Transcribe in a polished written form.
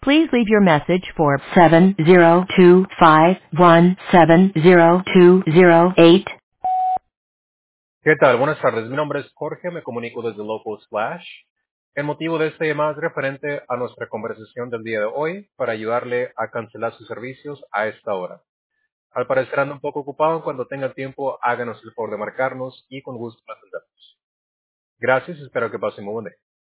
Please leave your message for 70251702008. ¿Qué tal? Buenas tardes. Mi nombre es Jorge, me comunico desde Local Splash. El motivo de esta llamada es referente a nuestra conversación del día de hoy para ayudarle a cancelar sus servicios a esta hora. Al parecer anda un poco ocupado, cuando tenga tiempo háganos el favor de marcarnos y con gusto lo atendemos. Gracias, espero que pasen muy buen día.